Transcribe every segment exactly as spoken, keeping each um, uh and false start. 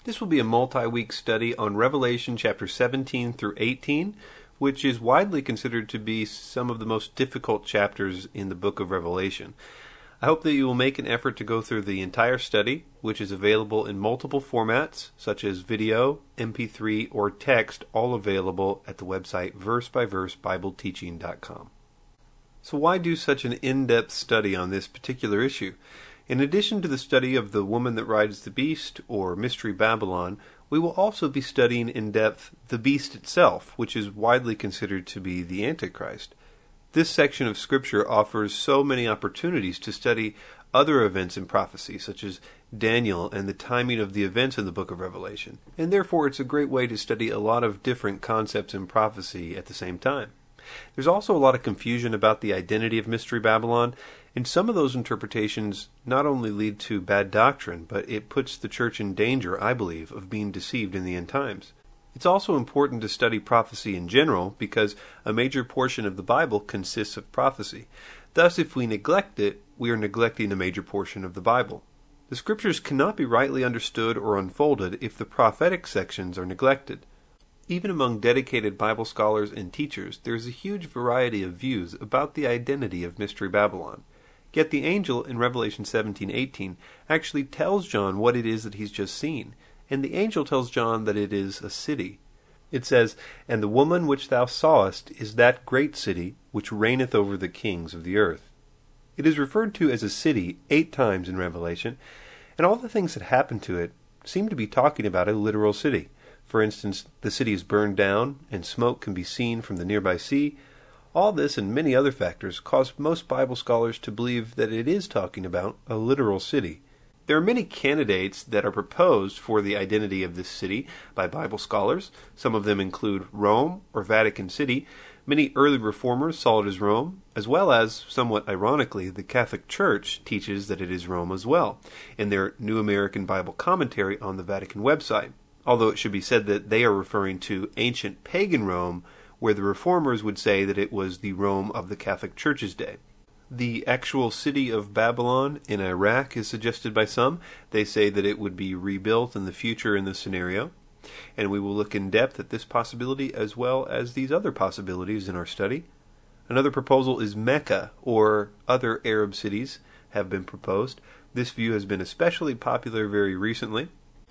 This will be a multi-week study on Revelation chapter seventeen through eighteen, which is widely considered to be some of the most difficult chapters in the book of Revelation. I hope that you will make an effort to go through the entire study, which is available in multiple formats, such as video, M P three, or text, all available at the website verse by verse bible teaching dot com. So why do such an in-depth study on this particular issue? In addition to the study of the woman that rides the beast, or Mystery Babylon, we will also be studying in depth the beast itself, which is widely considered to be the Antichrist. This section of Scripture offers so many opportunities to study other events in prophecy, such as Daniel and the timing of the events in the book of Revelation, and therefore it's a great way to study a lot of different concepts in prophecy at the same time. There's also a lot of confusion about the identity of Mystery Babylon, and some of those interpretations not only lead to bad doctrine, but it puts the church in danger, I believe, of being deceived in the end times. It's also important to study prophecy in general, because a major portion of the Bible consists of prophecy. Thus, if we neglect it, we are neglecting a major portion of the Bible. The Scriptures cannot be rightly understood or unfolded if the prophetic sections are neglected. Even among dedicated Bible scholars and teachers, there is a huge variety of views about the identity of Mystery Babylon. Yet the angel in Revelation seventeen eighteen actually tells John what it is that he's just seen, and the angel tells John that it is a city. It says, "And the woman which thou sawest is that great city which reigneth over the kings of the earth." It is referred to as a city eight times in Revelation, and all the things that happen to it seem to be talking about a literal city. For instance, the city is burned down, and smoke can be seen from the nearby sea. All this and many other factors cause most Bible scholars to believe that it is talking about a literal city. There are many candidates that are proposed for the identity of this city by Bible scholars. Some of them include Rome or Vatican City. Many early reformers saw it as Rome, as well as, somewhat ironically, the Catholic Church teaches that it is Rome as well, in their New American Bible Commentary on the Vatican website. Although it should be said that they are referring to ancient pagan Rome, where the reformers would say that it was the Rome of the Catholic Church's day. The actual city of Babylon in Iraq is suggested by some. They say that it would be rebuilt in the future in this scenario. And we will look in depth at this possibility as well as these other possibilities in our study. Another proposal is Mecca, or other Arab cities have been proposed. This view has been especially popular very recently.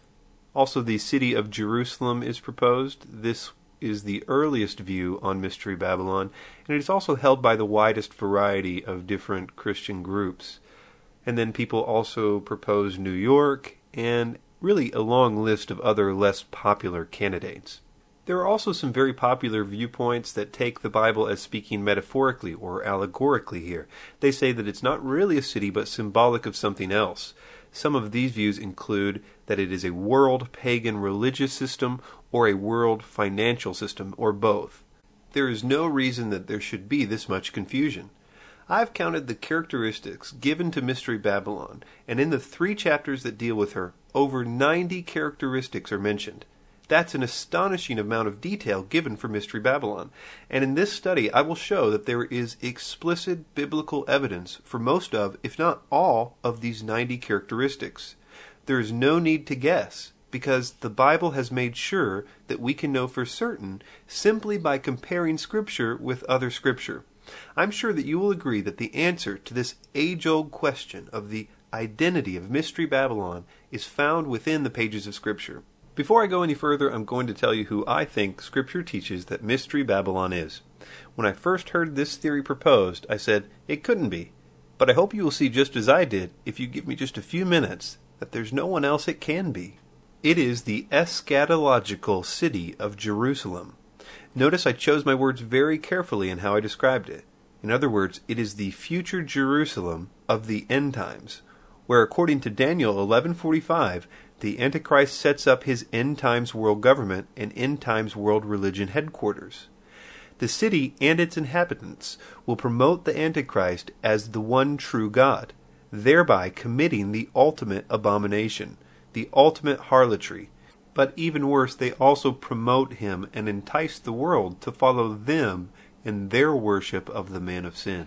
Also, the city of Jerusalem is proposed. This is the earliest view on Mystery Babylon, and it is also held by the widest variety of different Christian groups. And then people also propose New York, and really a long list of other less popular candidates. There are also some very popular viewpoints that take the Bible as speaking metaphorically or allegorically here. They say that it's not really a city, but symbolic of something else. Some of these views include that it is a world pagan religious system or a world financial system, or both. There is no reason that there should be this much confusion. I've counted the characteristics given to Mystery Babylon, and in the three chapters that deal with her, over ninety characteristics are mentioned. That's an astonishing amount of detail given for Mystery Babylon, and in this study I will show that there is explicit biblical evidence for most of, if not all, of these ninety characteristics. There is no need to guess, because the Bible has made sure that we can know for certain simply by comparing Scripture with other Scripture. I'm sure that you will agree that the answer to this age-old question of the identity of Mystery Babylon is found within the pages of Scripture. Before I go any further, I'm going to tell you who I think Scripture teaches that Mystery Babylon is. When I first heard this theory proposed, I said, it couldn't be. But I hope you will see just as I did, if you give me just a few minutes, that there's no one else it can be. It is the eschatological city of Jerusalem. Notice I chose my words very carefully in how I described it. In other words, it is the future Jerusalem of the end times, where according to Daniel eleven forty-five, the Antichrist sets up his end times world government and end times world religion headquarters. The city and its inhabitants will promote the Antichrist as the one true God, thereby committing the ultimate abomination, the ultimate harlotry. But even worse, they also promote him and entice the world to follow them in their worship of the man of sin.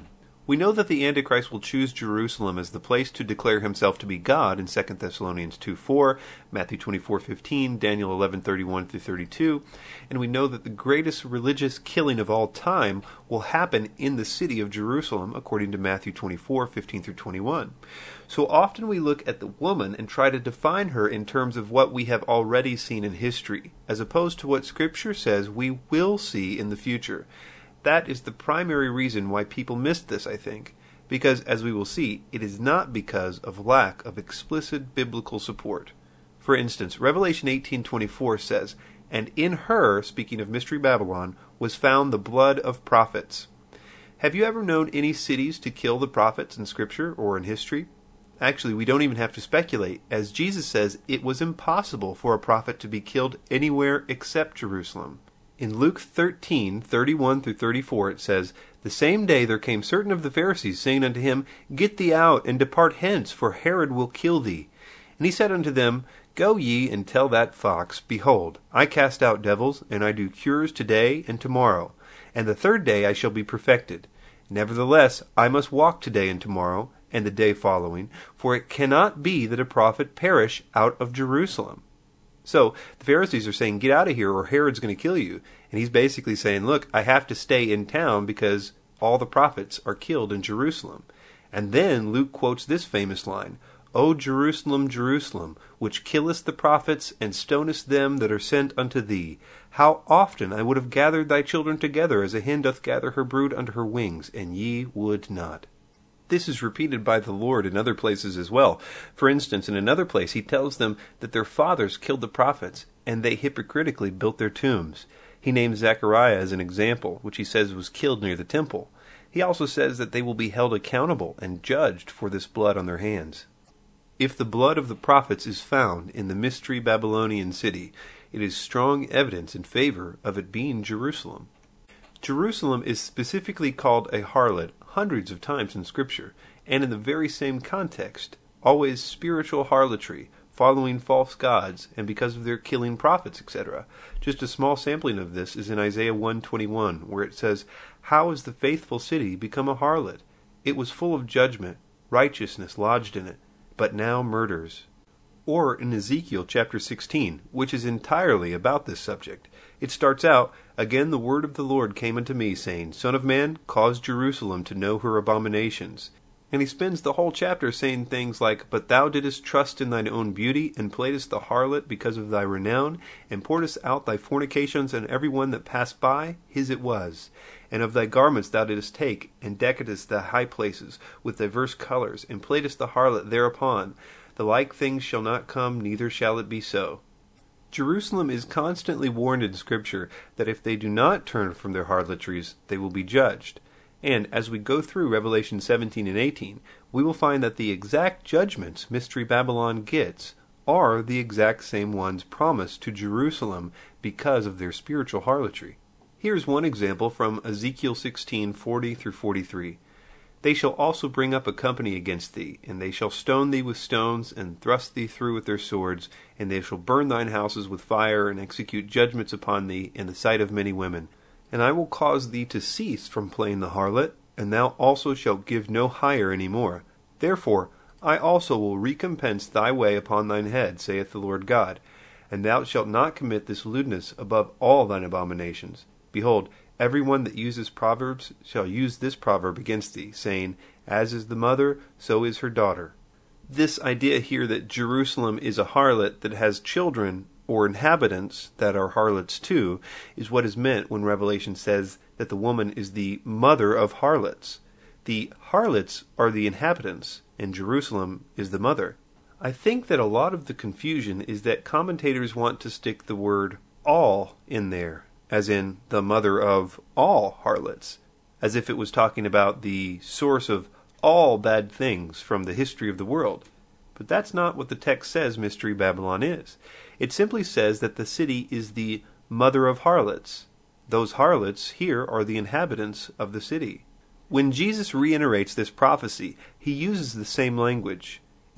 We know that the Antichrist will choose Jerusalem as the place to declare himself to be God in Second Thessalonians two four, Matthew twenty-four fifteen, Daniel eleven thirty-one through thirty-two, and we know that the greatest religious killing of all time will happen in the city of Jerusalem, according to Matthew twenty-four fifteen through twenty-one. So often we look at the woman and try to define her in terms of what we have already seen in history, as opposed to what Scripture says we will see in the future. That is the primary reason why people miss this, I think, because, as we will see, it is not because of lack of explicit biblical support. For instance, Revelation eighteen twenty-four says, "And in her," speaking of Mystery Babylon, "was found the blood of prophets." Have you ever known any cities to kill the prophets in Scripture or in history? Actually, we don't even have to speculate, as Jesus says it was impossible for a prophet to be killed anywhere except Jerusalem. In Luke thirteen thirty-one through thirty-four it says, "The same day there came certain of the Pharisees, saying unto him, Get thee out, and depart hence, for Herod will kill thee. And he said unto them, Go ye, and tell that fox, Behold, I cast out devils, and I do cures today and tomorrow, and the third day I shall be perfected. Nevertheless, I must walk today and tomorrow, and the day following, for it cannot be that a prophet perish out of Jerusalem." So the Pharisees are saying, get out of here or Herod's going to kill you. And he's basically saying, look, I have to stay in town because all the prophets are killed in Jerusalem. And then Luke quotes this famous line, "O Jerusalem, Jerusalem, which killest the prophets and stonest them that are sent unto thee, how often I would have gathered thy children together as a hen doth gather her brood under her wings, and ye would not." This is repeated by the Lord in other places as well. For instance, in another place, he tells them that their fathers killed the prophets, and they hypocritically built their tombs. He names Zechariah as an example, which he says was killed near the temple. He also says that they will be held accountable and judged for this blood on their hands. If the blood of the prophets is found in the Mystery Babylonian city, it is strong evidence in favor of it being Jerusalem. Jerusalem is specifically called a harlot hundreds of times in Scripture, and in the very same context, always spiritual harlotry, following false gods, and because of their killing prophets, et cetera. Just a small sampling of this is in Isaiah one twenty-one, where it says, "How is the faithful city become a harlot? It was full of judgment, righteousness lodged in it, but now murders." Or in Ezekiel chapter sixteen, which is entirely about this subject. It starts out, "Again the word of the Lord came unto me, saying, Son of man, cause Jerusalem to know her abominations." And he spends the whole chapter saying things like, "But thou didst trust in thine own beauty, and playedst the harlot because of thy renown, and pouredst out thy fornications on every one that passed by, his it was. And of thy garments thou didst take, and deckedst the high places with diverse colors, and playedst the harlot thereupon. The like things shall not come, neither shall it be so." Jerusalem is constantly warned in Scripture that if they do not turn from their harlotries, they will be judged. And as we go through Revelation seventeen and eighteen, we will find that the exact judgments Mystery Babylon gets are the exact same ones promised to Jerusalem because of their spiritual harlotry. Here's one example from Ezekiel sixteen forty through forty-three. "They shall also bring up a company against thee, and they shall stone thee with stones, and thrust thee through with their swords, and they shall burn thine houses with fire, and execute judgments upon thee in the sight of many women. And I will cause thee to cease from playing the harlot, and thou also shalt give no hire any more. Therefore I also will recompense thy way upon thine head, saith the Lord God. And thou shalt not commit this lewdness above all thine abominations. Behold, every one that uses proverbs shall use this proverb against thee, saying, As is the mother, so is her daughter." This idea here that Jerusalem is a harlot that has children or inhabitants that are harlots too is what is meant when Revelation says that the woman is the mother of harlots. The harlots are the inhabitants, and Jerusalem is the mother. I think that a lot of the confusion is that commentators want to stick the word all in there, as in the mother of all harlots, as if it was talking about the source of all bad things from the history of the world. But that's not what the text says Mystery Babylon is. It simply says that the city is the mother of harlots. Those harlots here are the inhabitants of the city. When Jesus reiterates this prophecy, he uses the same language.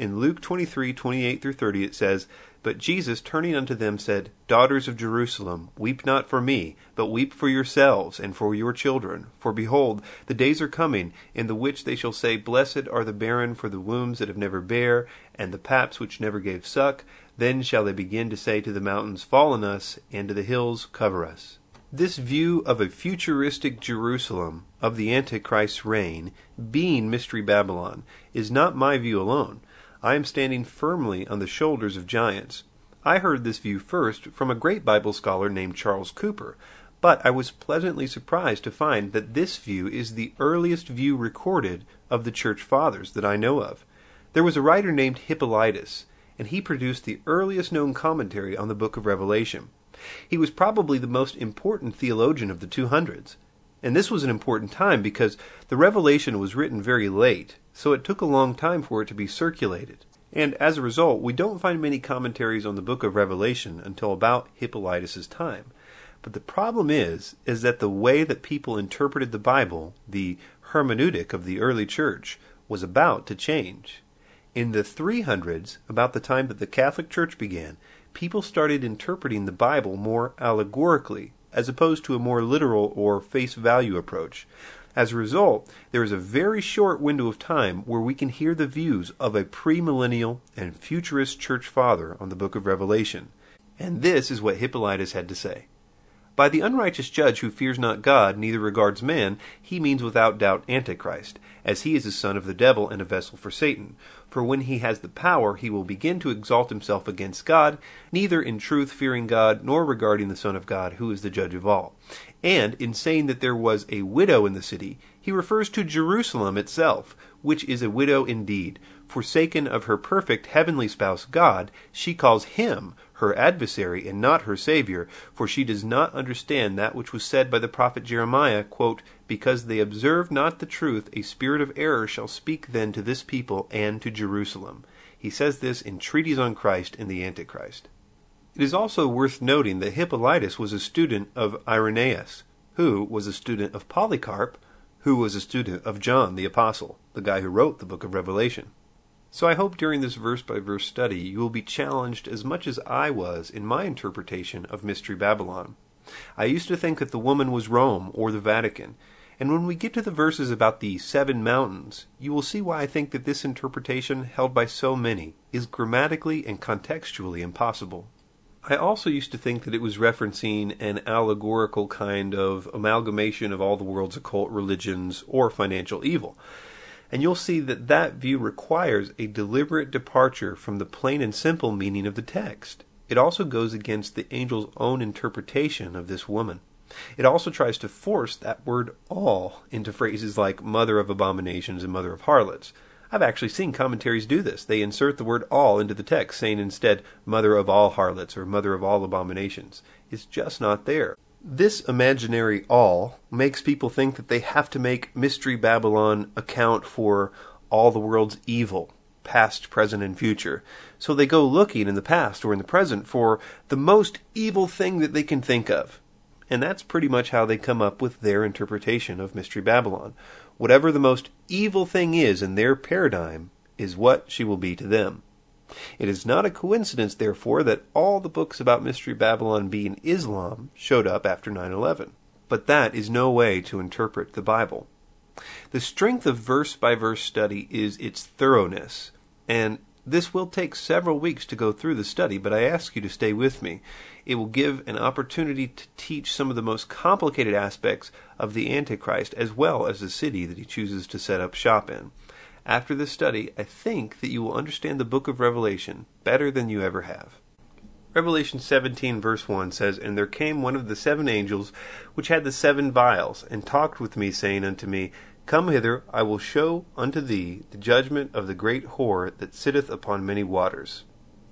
In Luke twenty-three, twenty-eight through thirty, it says, "But Jesus, turning unto them, said, Daughters of Jerusalem, weep not for me, but weep for yourselves and for your children. For behold, the days are coming, in the which they shall say, Blessed are the barren for the wombs that have never bare, and the paps which never gave suck. Then shall they begin to say to the mountains, Fall on us, and to the hills, cover us." This view of a futuristic Jerusalem, of the Antichrist's reign, being Mystery Babylon, is not my view alone. I am standing firmly on the shoulders of giants. I heard this view first from a great Bible scholar named Charles Cooper, but I was pleasantly surprised to find that this view is the earliest view recorded of the Church Fathers that I know of. There was a writer named Hippolytus, and he produced the earliest known commentary on the book of Revelation. He was probably the most important theologian of the two hundreds. And this was an important time because the Revelation was written very late, so it took a long time for it to be circulated. And as a result, we don't find many commentaries on the book of Revelation until about Hippolytus' time. But the problem is, is that the way that people interpreted the Bible, the hermeneutic of the early church, was about to change. In the three hundreds, about the time that the Catholic Church began, people started interpreting the Bible more allegorically, as opposed to a more literal or face value approach. As a result, there is a very short window of time where we can hear the views of a premillennial and futurist church father on the book of Revelation. And this is what Hippolytus had to say. By the unrighteous judge who fears not God, neither regards man, he means without doubt Antichrist, as he is a son of the devil and a vessel for Satan. For when he has the power, he will begin to exalt himself against God, neither in truth fearing God, nor regarding the Son of God, who is the judge of all. And in saying that there was a widow in the city, he refers to Jerusalem itself, which is a widow indeed. Forsaken of her perfect heavenly spouse God, she calls him her adversary and not her Savior, for she does not understand that which was said by the prophet Jeremiah, quote, "Because they observe not the truth, a spirit of error shall speak then to this people and to Jerusalem." He says this in Treatise on Christ and the Antichrist. It is also worth noting that Hippolytus was a student of Irenaeus, who was a student of Polycarp, who was a student of John the Apostle, the guy who wrote the book of Revelation. So I hope during this verse-by-verse study you will be challenged as much as I was in my interpretation of Mystery Babylon. I used to think that the woman was Rome or the Vatican, and when we get to the verses about the seven mountains, you will see why I think that this interpretation, held by so many, is grammatically and contextually impossible. I also used to think that it was referencing an allegorical kind of amalgamation of all the world's occult religions or financial evil. And you'll see that that view requires a deliberate departure from the plain and simple meaning of the text. It also goes against the angel's own interpretation of this woman. It also tries to force that word all into phrases like mother of abominations and mother of harlots. I've actually seen commentaries do this. They insert the word all into the text, saying instead mother of all harlots or mother of all abominations. It's just not there. This imaginary all makes people think that they have to make Mystery Babylon account for all the world's evil, past, present, and future. So they go looking in the past or in the present for the most evil thing that they can think of. And that's pretty much how they come up with their interpretation of Mystery Babylon. Whatever the most evil thing is in their paradigm is what she will be to them. It is not a coincidence, therefore, that all the books about Mystery Babylon being Islam showed up after nine eleven. But that is no way to interpret the Bible. The strength of verse-by-verse study is its thoroughness, and this will take several weeks to go through the study, but I ask you to stay with me. It will give an opportunity to teach some of the most complicated aspects of the Antichrist as well as the city that he chooses to set up shop in. After this study, I think that you will understand the book of Revelation better than you ever have. Revelation seventeen verse one says, "And there came one of the seven angels, which had the seven vials, and talked with me, saying unto me, Come hither, I will show unto thee the judgment of the great whore that sitteth upon many waters."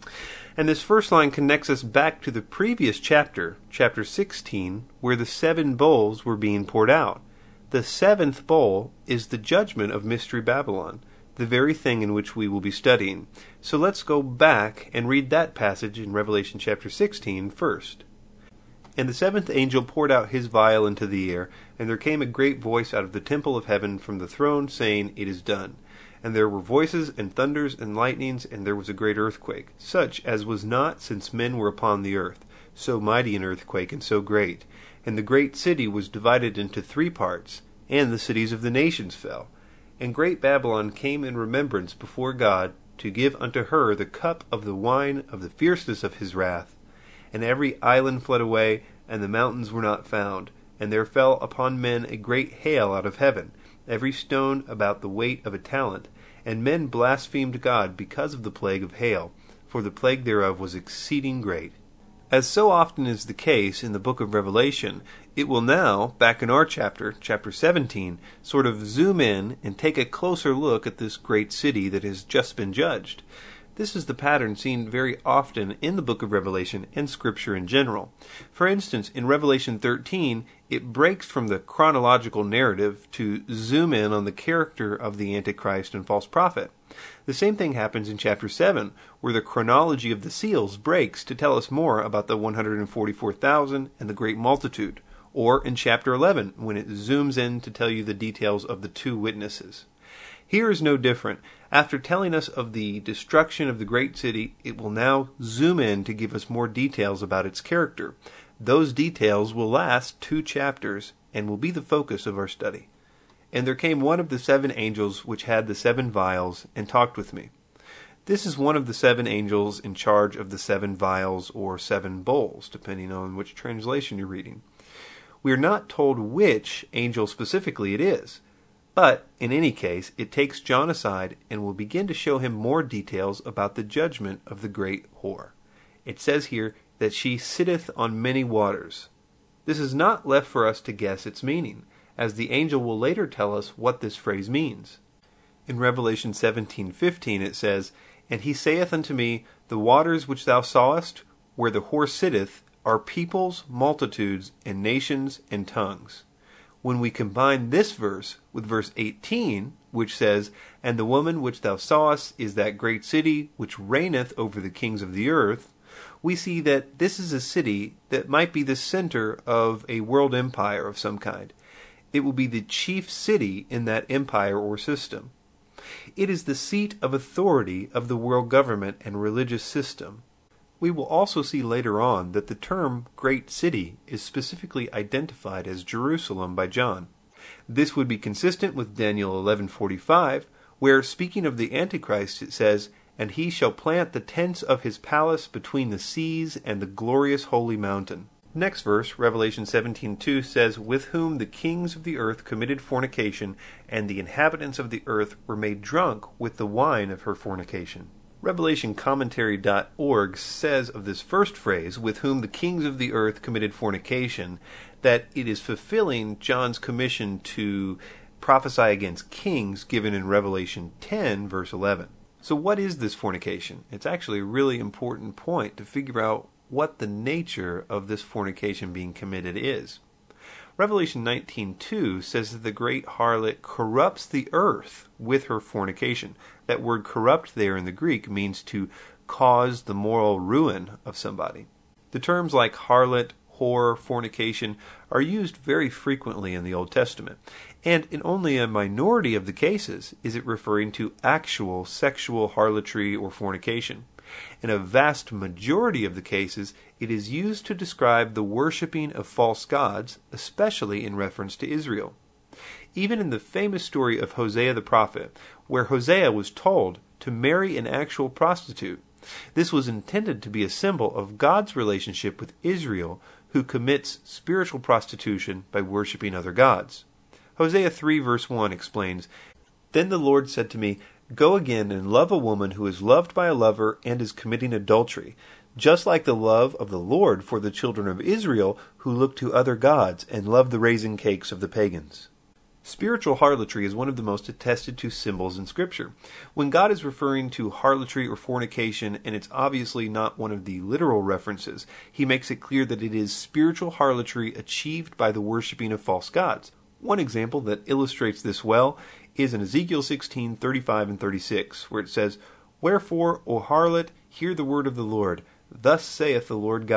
And this first line connects us back to the previous chapter, chapter sixteen, where the seven bowls were being poured out. The seventh bowl is the judgment of Mystery Babylon, the very thing in which we will be studying. So let's go back and read that passage in Revelation chapter sixteen first. "And the seventh angel poured out his vial into the air, and there came a great voice out of the temple of heaven from the throne, saying, It is done. And there were voices, and thunders, and lightnings, and there was a great earthquake, such as was not since men were upon the earth, so mighty an earthquake, and so great. And the great city was divided into three parts, and the cities of the nations fell. And great Babylon came in remembrance before God, to give unto her the cup of the wine of the fierceness of his wrath. And every island fled away, and the mountains were not found. And there fell upon men a great hail out of heaven, every stone about the weight of a talent. And men blasphemed God because of the plague of hail, for the plague thereof was exceeding great. As so often is the case in the book of Revelation, it will now, back in our chapter, chapter seventeen, sort of zoom in and take a closer look at this great city that has just been judged. This is the pattern seen very often in the book of Revelation and Scripture in general. For instance, in Revelation thirteen, it breaks from the chronological narrative to zoom in on the character of the Antichrist and false prophet. The same thing happens in chapter seven, where the chronology of the seals breaks to tell us more about the one hundred forty-four thousand and the great multitude, or in chapter eleven, when it zooms in to tell you the details of the two witnesses. Here is no different. After telling us of the destruction of the great city, it will now zoom in to give us more details about its character. Those details will last two chapters and will be the focus of our study. And there came one of the seven angels which had the seven vials, and talked with me. This is one of the seven angels in charge of the seven vials or seven bowls, depending on which translation you're reading. We are not told which angel specifically it is, but in any case, it takes John aside and will begin to show him more details about the judgment of the great whore. It says here that she sitteth on many waters. This is not left for us to guess its meaning, as the angel will later tell us what this phrase means. In Revelation seventeen fifteen it says, And he saith unto me, The waters which thou sawest, where the whore sitteth, are peoples, multitudes, and nations, and tongues. When we combine this verse with verse eighteen, which says, And the woman which thou sawest is that great city which reigneth over the kings of the earth, we see that this is a city that might be the center of a world empire of some kind. It will be the chief city in that empire or system. It is the seat of authority of the world government and religious system. We will also see later on that the term great city is specifically identified as Jerusalem by John. This would be consistent with Daniel eleven forty-five, where, speaking of the Antichrist, it says, And he shall plant the tents of his palace between the seas and the glorious holy mountain. Next verse, Revelation seventeen two, says, With whom the kings of the earth committed fornication, and the inhabitants of the earth were made drunk with the wine of her fornication. Revelation Commentary dot org says of this first phrase, with whom the kings of the earth committed fornication, that it is fulfilling John's commission to prophesy against kings given in Revelation ten, verse eleven. So what is this fornication? It's actually a really important point to figure out what the nature of this fornication being committed is. Revelation nineteen two says that the great harlot corrupts the earth with her fornication. That word corrupt there in the Greek means to cause the moral ruin of somebody. The terms like harlot, whore, fornication are used very frequently in the Old Testament, and in only a minority of the cases is it referring to actual sexual harlotry or fornication. In a vast majority of the cases, it is used to describe the worshipping of false gods, especially in reference to Israel. Even in the famous story of Hosea the prophet, where Hosea was told to marry an actual prostitute, this was intended to be a symbol of God's relationship with Israel, who commits spiritual prostitution by worshipping other gods. Hosea three verse one explains, Then the Lord said to me, Go again and love a woman who is loved by a lover and is committing adultery, just like the love of the Lord for the children of Israel who look to other gods and love the raisin cakes of the pagans. Spiritual harlotry is one of the most attested to symbols in Scripture. When God is referring to harlotry or fornication, and it's obviously not one of the literal references, he makes it clear that it is spiritual harlotry achieved by the worshipping of false gods. One example that illustrates this well is in Ezekiel sixteen thirty-five and thirty-six, where it says, Wherefore, O harlot, hear the word of the Lord. Thus saith the Lord God,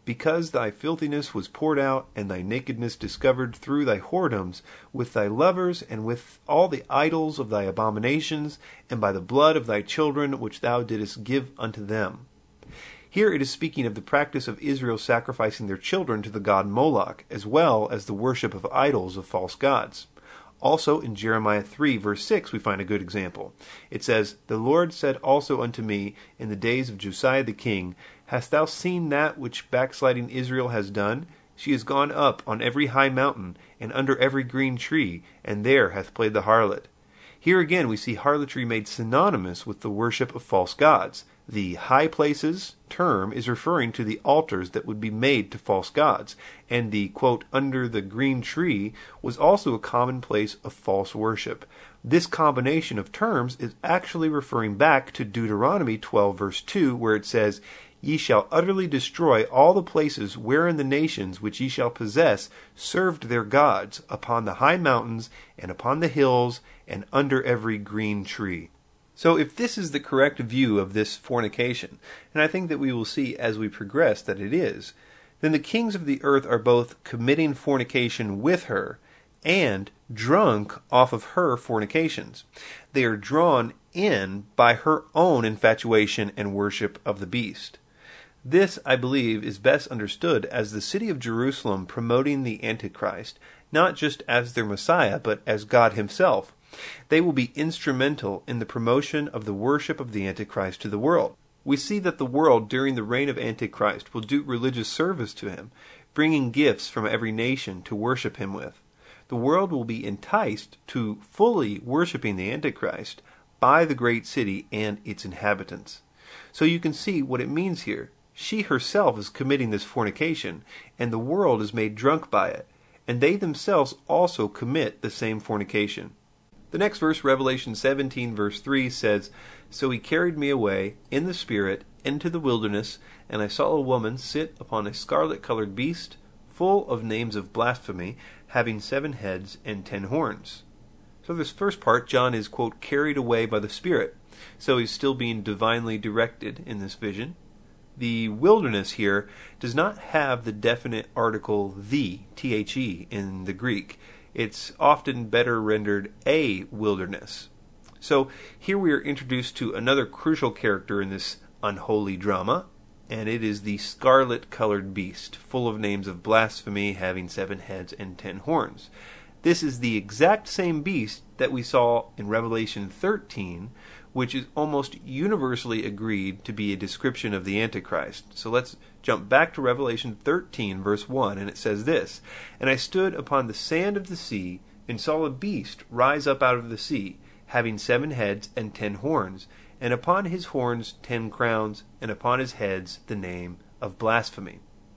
because thy filthiness was poured out, and thy nakedness discovered through thy whoredoms, with thy lovers, and with all the idols of thy abominations, and by the blood of thy children which thou didst give unto them. Here it is speaking of the practice of Israel sacrificing their children to the god Moloch, as well as the worship of idols of false gods. Also in Jeremiah three, verse six, we find a good example. It says, The Lord said also unto me in the days of Josiah the king, Hast thou seen that which backsliding Israel has done? She is gone up on every high mountain, and under every green tree, and there hath played the harlot. Here again we see harlotry made synonymous with the worship of false gods. The high places term is referring to the altars that would be made to false gods, and the, quote, under the green tree was also a common place of false worship. This combination of terms is actually referring back to Deuteronomy twelve, verse two, where it says, Ye shall utterly destroy all the places wherein the nations which ye shall possess served their gods, upon the high mountains, and upon the hills, and under every green tree. So if this is the correct view of this fornication, and I think that we will see as we progress that it is, then the kings of the earth are both committing fornication with her and drunk off of her fornications. They are drawn in by her own infatuation and worship of the beast. This, I believe, is best understood as the city of Jerusalem promoting the Antichrist, not just as their Messiah, but as God himself. They will be instrumental in the promotion of the worship of the Antichrist to the world. We see that the world during the reign of Antichrist will do religious service to him, bringing gifts from every nation to worship him with. The world will be enticed to fully worshiping the Antichrist by the great city and its inhabitants. So you can see what it means here. She herself is committing this fornication, and the world is made drunk by it, and they themselves also commit the same fornication. The next verse, Revelation seventeen, verse three, says, So he carried me away in the Spirit into the wilderness, and I saw a woman sit upon a scarlet-colored beast, full of names of blasphemy, having seven heads and ten horns. So this first part, John is, quote, carried away by the Spirit. So he's still being divinely directed in this vision. The wilderness here does not have the definite article the, T H E, in the Greek. It's often better rendered a wilderness. So here we are introduced to another crucial character in this unholy drama, and it is the scarlet-colored beast, full of names of blasphemy, having seven heads and ten horns. This is the exact same beast that we saw in Revelation thirteen, which is almost universally agreed to be a description of the Antichrist. So let's jump back to Revelation thirteen, verse one, and it says this, And I stood upon the sand of the sea, and saw a beast rise up out of the sea, having seven heads and ten horns, and upon his horns ten crowns, and upon his heads the name of blasphemy.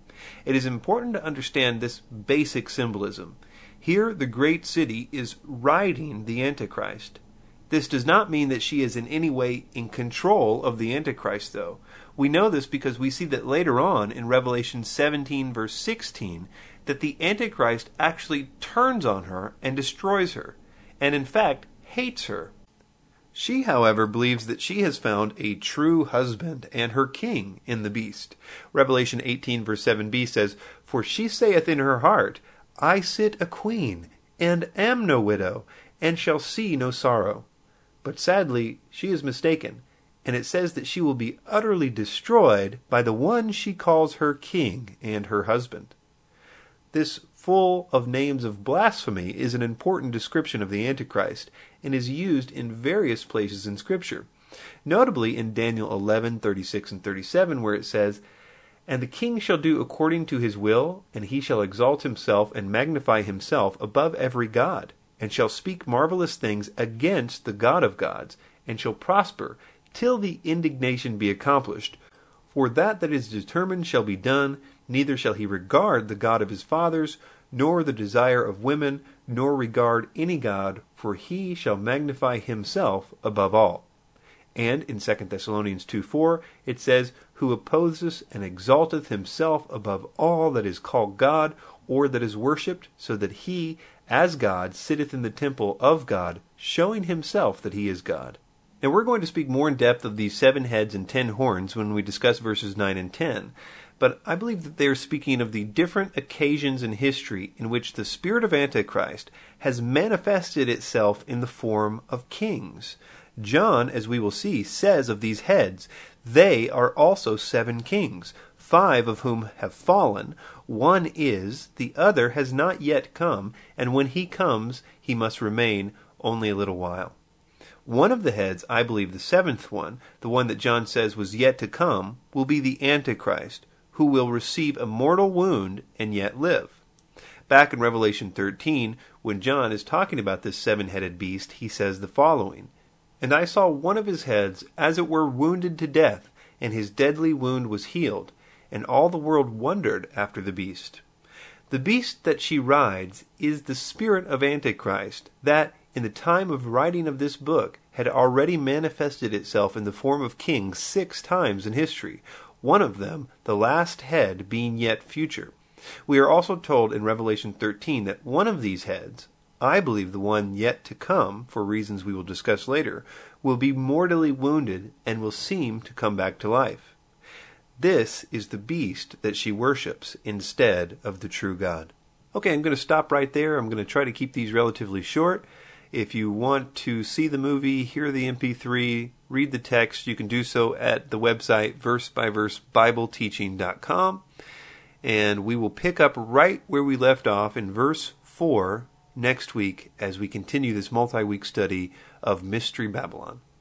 It is important to understand this basic symbolism. Here the great city is riding the Antichrist. This does not mean that she is in any way in control of the Antichrist, though. We know this because we see that later on in Revelation seventeen, verse sixteen, that the Antichrist actually turns on her and destroys her, and in fact hates her. She, however, believes that she has found a true husband and her king in the beast. Revelation eighteen, verse seven b says, For she saith in her heart, I sit a queen, and am no widow, and shall see no sorrow. But sadly, she is mistaken, and it says that she will be utterly destroyed by the one she calls her king and her husband. This full of names of blasphemy is an important description of the Antichrist, and is used in various places in Scripture. Notably in Daniel eleven, thirty-six and thirty-seven, where it says, And the king shall do according to his will, and he shall exalt himself and magnify himself above every god, and shall speak marvelous things against the God of gods, and shall prosper, till the indignation be accomplished. For that that is determined shall be done, neither shall he regard the God of his fathers, nor the desire of women, nor regard any god, for he shall magnify himself above all. And in Second Thessalonians two four, it says, Who opposeth and exalteth himself above all that is called God, or that is worshipped, so that he, as God, sitteth in the temple of God, showing himself that he is God. Now we're going to speak more in depth of these seven heads and ten horns when we discuss verses nine and ten. But I believe that they are speaking of the different occasions in history in which the spirit of Antichrist has manifested itself in the form of kings. John, as we will see, says of these heads, they are also seven kings, five of whom have fallen. One is, the other has not yet come, and when he comes, he must remain only a little while. One of the heads, I believe the seventh one, the one that John says was yet to come, will be the Antichrist, who will receive a mortal wound and yet live. Back in Revelation thirteen, when John is talking about this seven-headed beast, he says the following, "And I saw one of his heads as it were wounded to death, and his deadly wound was healed, and all the world wondered after the beast." The beast that she rides is the spirit of Antichrist, that, in the time of writing of this book, had already manifested itself in the form of kings six times in history, one of them, the last head, being yet future. We are also told in Revelation thirteen that one of these heads, I believe the one yet to come, for reasons we will discuss later, will be mortally wounded and will seem to come back to life. This is the beast that she worships instead of the true God. Okay, I'm going to stop right there. I'm going to try to keep these relatively short. If you want to see the movie, hear the M P three, read the text, you can do so at the website verse by verse bible teaching dot com. And we will pick up right where we left off in verse four next week as we continue this multi-week study of Mystery Babylon.